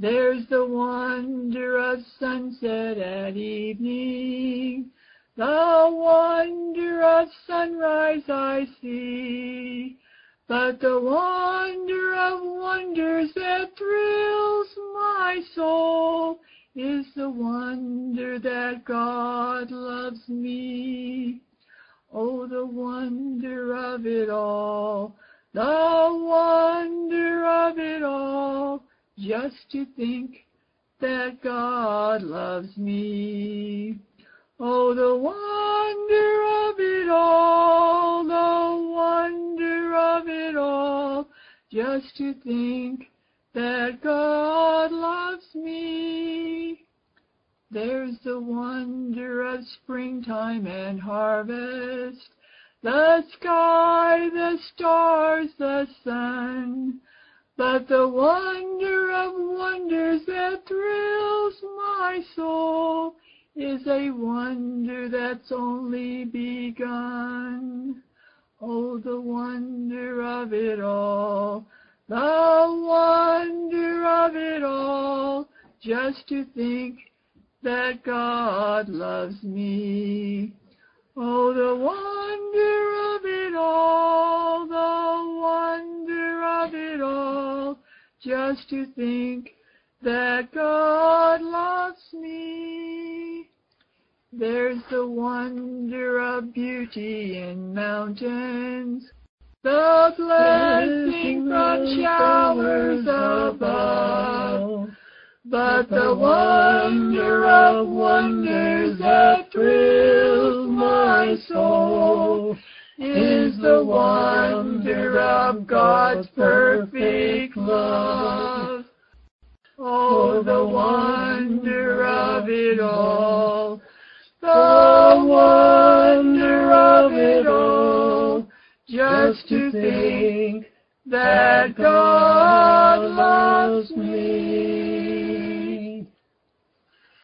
There's the wonder of sunset at evening, the wonder of sunrise I see, but the wonder of wonders that thrills my soul is the wonder that God loves me. Oh, the wonder of it all, the wonder of it all, just to think that God loves me. Oh, the wonder of it all, the wonder of it all, just to think that God loves me. There's the wonder of springtime and harvest, the sky, the stars, the sun, but the wonder of wonders that thrills my soul is a wonder that's only begun. Oh, the wonder of it all, the wonder of it all, just to think that God loves me. Oh, the wonder of it all, the wonder of it all, just to think that God loves me. There's the wonder of beauty in mountains, the blessing from showers above, but the wonder of wonders that thrills my soul is the wonder of God's perfect love. Oh, the wonder of it all, the wonder of it all, just to think that God loves me.